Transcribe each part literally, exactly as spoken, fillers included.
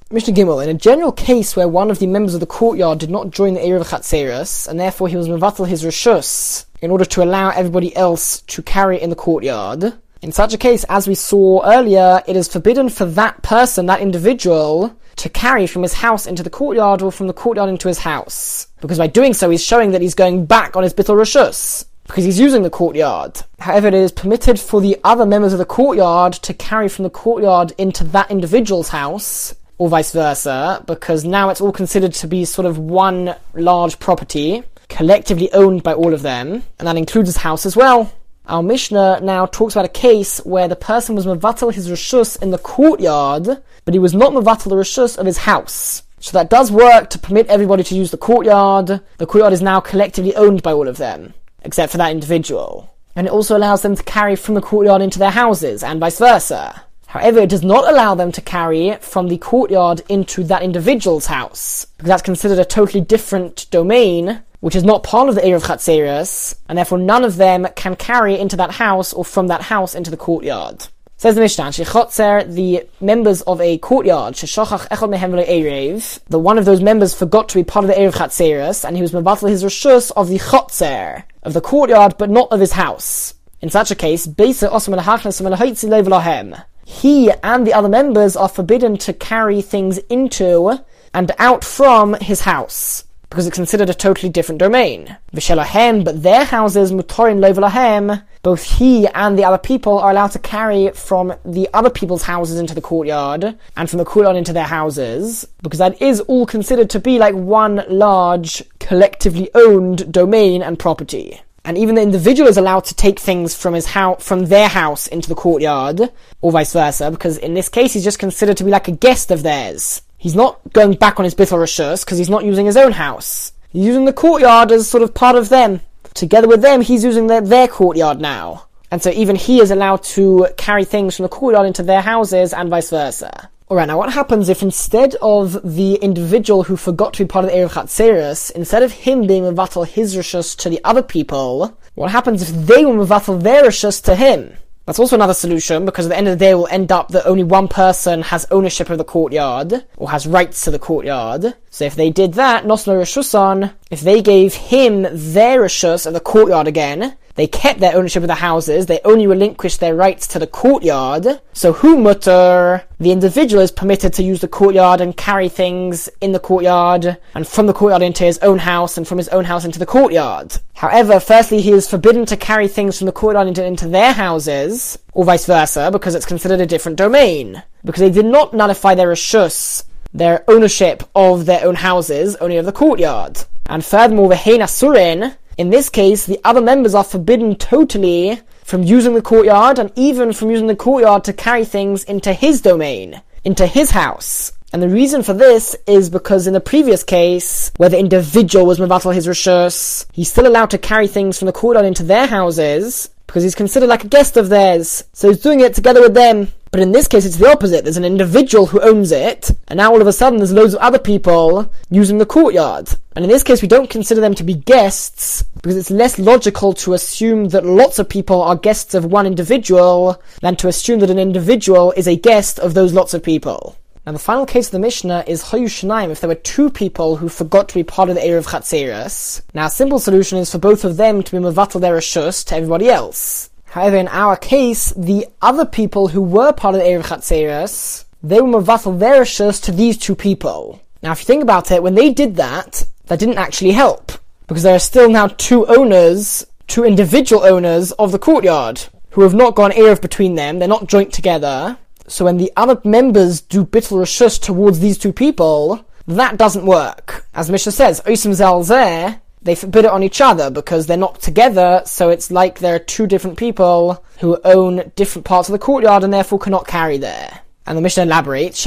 Mishnah Gimel, in a general case where one of the members of the courtyard did not join the Erev Chatzeres, and therefore he was mevatel his reshus in order to allow everybody else to carry in the courtyard, in such a case, as we saw earlier, it is forbidden for that person, that individual, to carry from his house into the courtyard or from the courtyard into his house. Because by doing so, he's showing that he's going back on his Bittul Reshus, because he's using the courtyard. However, it is permitted for the other members of the courtyard to carry from the courtyard into that individual's house, or vice versa, because now it's all considered to be sort of one large property, collectively owned by all of them, and that includes his house as well. Our Mishnah now talks about a case where the person was mevatel his reshus in the courtyard, but he was not mevatel the reshus of his house. So that does work to permit everybody to use the courtyard. The courtyard is now collectively owned by all of them, except for that individual. And it also allows them to carry from the courtyard into their houses, and vice versa. However, it does not allow them to carry from the courtyard into that individual's house, because that's considered a totally different domain, which is not part of the Erev Chatzeres, and therefore none of them can carry into that house or from that house into the courtyard. Says the Mishnah, Shechotzer, the members of a courtyard, Sheshachach Echad Mehem V'lo Erev, the one of those members forgot to be part of the Erev Chatzeres, and he was mevatel his reshus of the Chotzer, of the courtyard, but not of his house. In such a case, Beisa Osam Elahachnas Melahitzi Levelahem. He and the other members are forbidden to carry things into and out from his house, because it's considered a totally different domain. V'shelahem, but their houses, mutorin levelahem, both he and the other people are allowed to carry from the other people's houses into the courtyard, and from the courtyard into their houses, because that is all considered to be like one large, collectively owned domain and property. And even the individual is allowed to take things from his house, from their house into the courtyard, or vice versa, because in this case he's just considered to be like a guest of theirs. He's not going back on his Bittul Reshus because he's not using his own house. He's using the courtyard as sort of part of them. Together with them, he's using their, their courtyard now. And so even he is allowed to carry things from the courtyard into their houses and vice versa. Alright, now what happens if instead of the individual who forgot to be part of the Erev Chatzeres, instead of him being mevatel his reshus to the other people, what happens if they will mevatel their reshus to him? That's also another solution, because at the end of the day it will end up that only one person has ownership of the courtyard, or has rights to the courtyard. So if they did that, Nosno Reshusan, if they gave him their reshus of the courtyard again, they kept their ownership of the houses, they only relinquished their rights to the courtyard. So hu mutter, the individual is permitted to use the courtyard and carry things in the courtyard, and from the courtyard into his own house, and from his own house into the courtyard. However, firstly, he is forbidden to carry things from the courtyard into, into their houses, or vice versa, because it's considered a different domain. Because they did not nullify their reshus, their ownership of their own houses, only of the courtyard. And furthermore, v'hein asurin, in this case, the other members are forbidden totally from using the courtyard, and even from using the courtyard to carry things into his domain, into his house. And the reason for this is because in the previous case, where the individual was mevatel his reshus, he's still allowed to carry things from the courtyard into their houses, because he's considered like a guest of theirs, so he's doing it together with them. But in this case, it's the opposite. There's an individual who owns it, and now all of a sudden there's loads of other people using the courtyard. And in this case, we don't consider them to be guests, because it's less logical to assume that lots of people are guests of one individual, than to assume that an individual is a guest of those lots of people. Now the final case of the Mishnah is Hayu Shnaim, if there were two people who forgot to be part of the Erev Chatzeres. Now a simple solution is for both of them to be mevatel their reshus to everybody else. However, in our case, the other people who were part of the Erev Chatzeres, they were mevatel their reshus to these two people. Now if you think about it, when they did that, that didn't actually help, because there are still now two owners, two individual owners of the courtyard, who have not gone Erev between them, they're not joint together. So when the other members do Bittul Reshus towards these two people, that doesn't work. As Mishnah says, Osim Zel Zeh, they forbid it on each other because they're not together, so it's like there are two different people who own different parts of the courtyard and therefore cannot carry there. And the Mishnah elaborates,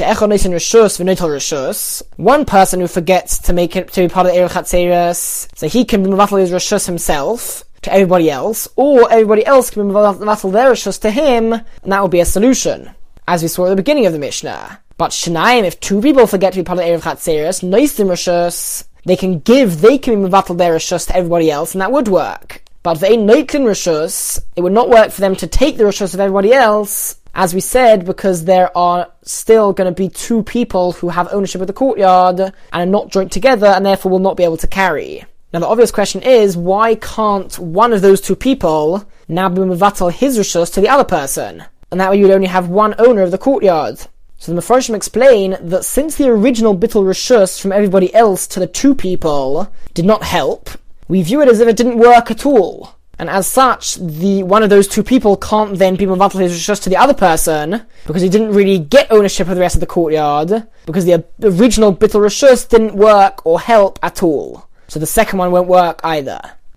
one person who forgets to make it to be part of the Erev Chatzeres, so he can be mevatel his reshus himself to everybody else, or everybody else can be mevatel their reshus to him, and that would be a solution, as we saw at the beginning of the Mishnah. But Shnayim, if two people forget to be part of the Erev Chatzeres, Noisim Reshus, they can give, they can be mevatel their reshus to everybody else, and that would work. But if they noitlin reshus, it would not work for them to take the reshus of everybody else, As we said, because there are still going to be two people who have ownership of the courtyard and are not joint together and therefore will not be able to carry. Now the obvious question is, why can't one of those two people now be mevatel his rishus to the other person? And that way you would only have one owner of the courtyard. So the Mefarshim explain that since the original bittul rishus from everybody else to the two people did not help, we view it as if it didn't work at all. And as such, the one of those two people can't then be mevatel his rishus to the other person, because he didn't really get ownership of the rest of the courtyard, because the original bittul rishus didn't work or help at all. So the second one won't work either.